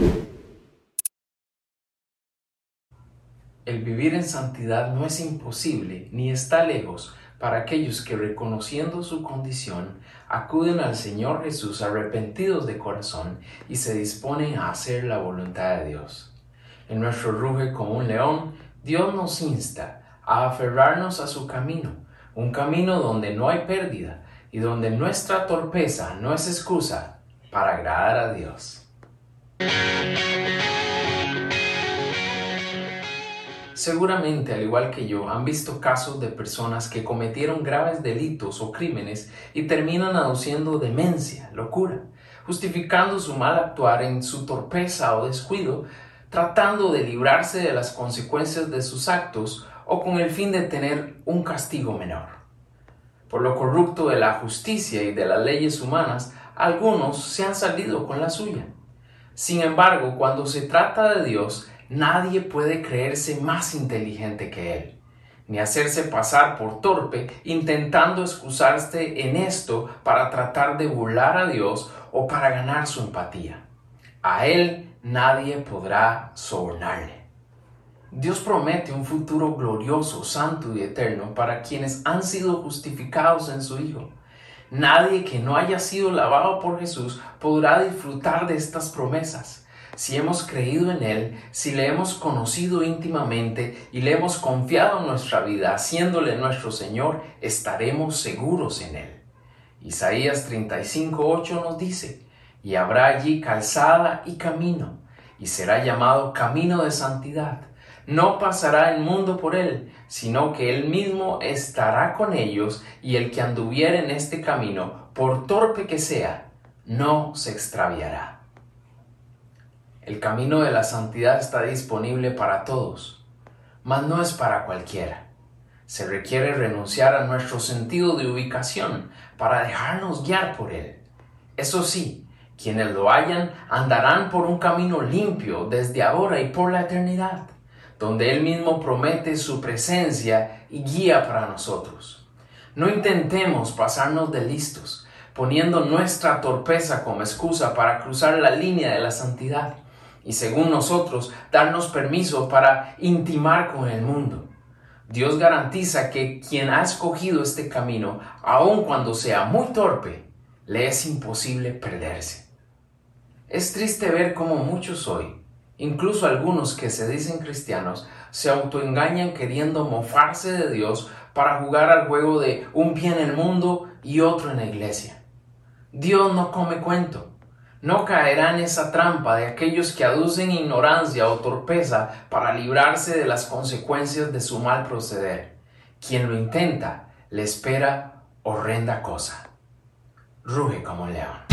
El vivir en santidad no es imposible ni está lejos para aquellos que, reconociendo su condición, acuden al Señor Jesús arrepentidos de corazón y se disponen a hacer la voluntad de Dios. En nuestro ruge como un león, Dios nos insta a aferrarnos a su camino, un camino donde no hay pérdida y donde nuestra torpeza no es excusa para agradar a Dios. Seguramente, al igual que yo, han visto casos de personas que cometieron graves delitos o crímenes y terminan aduciendo demencia, locura, justificando su mal actuar en su torpeza o descuido, tratando de librarse de las consecuencias de sus actos o con el fin de tener un castigo menor. Por lo corrupto de la justicia y de las leyes humanas, algunos se han salido con la suya. Sin embargo, cuando se trata de Dios, nadie puede creerse más inteligente que Él, ni hacerse pasar por torpe intentando excusarse en esto para tratar de burlar a Dios o para ganar su empatía. A Él nadie podrá sobornarle. Dios promete un futuro glorioso, santo y eterno para quienes han sido justificados en su Hijo. Nadie que no haya sido lavado por Jesús podrá disfrutar de estas promesas. Si hemos creído en Él, si le hemos conocido íntimamente y le hemos confiado nuestra vida, haciéndole nuestro Señor, estaremos seguros en Él. Isaías 35:8 nos dice: y habrá allí calzada y camino, y será llamado camino de santidad. No pasará el mundo por él, sino que él mismo estará con ellos, y el que anduviere en este camino, por torpe que sea, no se extraviará. El camino de la santidad está disponible para todos, mas no es para cualquiera. Se requiere renunciar a nuestro sentido de ubicación para dejarnos guiar por él. Eso sí, quienes lo hallan andarán por un camino limpio desde ahora y por la eternidad, donde Él mismo promete su presencia y guía para nosotros. No intentemos pasarnos de listos, poniendo nuestra torpeza como excusa para cruzar la línea de la santidad y, según nosotros, darnos permiso para intimar con el mundo. Dios garantiza que quien ha escogido este camino, aun cuando sea muy torpe, le es imposible perderse. Es triste ver cómo muchos hoy, incluso algunos que se dicen cristianos, se autoengañan queriendo mofarse de Dios para jugar al juego de un pie en el mundo y otro en la iglesia. Dios no come cuento. No caerá en esa trampa de aquellos que aducen ignorancia o torpeza para librarse de las consecuencias de su mal proceder. Quien lo intenta, le espera horrenda cosa. Ruge como un león.